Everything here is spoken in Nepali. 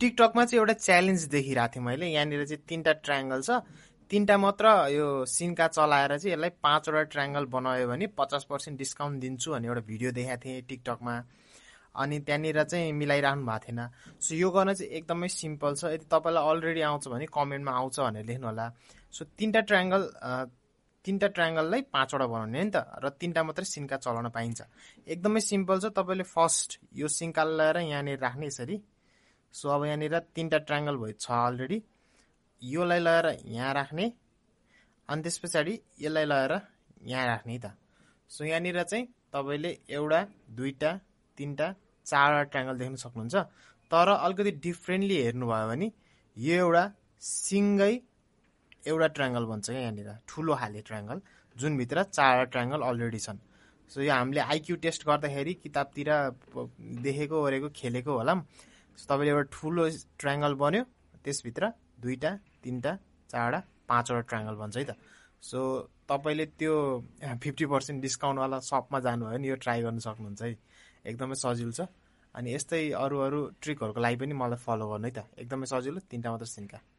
टिकटकमा चाहिँ एउटा च्यालेन्ज देखिरहेको थिएँ मैले। यहाँनिर चाहिँ 3टा ट्रायंगल छ, 3टा मात्र यो सिन्का चलाएर चाहिँ यसलाई 5वटा ट्रायंगल बनायो भने 50% डिस्काउन्ट दिन्छु भन्ने एउटा भिडियो देखाएको थिएँ टिकटकमा। अनि त्यहाँनिर चाहिँ मिलाइराख्नु भएको थिएन। सो यो गर्न चाहिँ एकदमै सिम्पल छ। यदि तपाईँलाई अलरेडी आउँछ भने कमेन्टमा आउँछ भनेर लेख्नु होला। सो 3टा ट्रायंगललाई 5वटा बनाउने हो नि त, र 3टा मात्रै सिन्का चलाउन पाइन्छ। एकदमै सिम्पल छ। तपाईँले फर्स्ट यो सिन्का लगाएर यहाँनिर राख्ने यसरी। सो अब यहाँनिर 3टा ट्रायंगल भयो छ अलरेडी। योलाई लगाएर यहाँ राख्ने, अनि त्यस पछाडि यसलाई लगाएर यहाँ राख्ने त। सो यहाँनिर चाहिँ तपाईँले 1 2 3 4वटा ट्रायंगल देख्न सक्नुहुन्छ। तर अलिकति डिफ्रेन्टली हेर्नुभयो भने यो एउटा सिङ्गै एउटा ट्रायंगल बन्छ क्या यहाँनिर, ठुलो खाले ट्रायंगल, जुन भित्र 4वटा ट्रायंगल अलरेडी छन्। सो यो हामीले आइक्यू टेस्ट गर्दाखेरि किताबतिर देखेको ओरेको खेलेको होला। सो तपाईँले एउटा ठुलो ट्रायंगल बन्यो, त्यसभित्र 2 3 4 5वटा ट्रायंगल बन्छ है त। सो तपाईँले त्यो 50% डिस्काउन्टवाला सपमा जानुभयो भने यो ट्राई गर्न सक्नुहुन्छ है। एकदमै सजिलो छ। अनि यस्तै अरू ट्रिकहरूको लागि पनि मलाई फलो गर्नु है त। एकदमै सजिलो, 3टा मात्र सिन्का।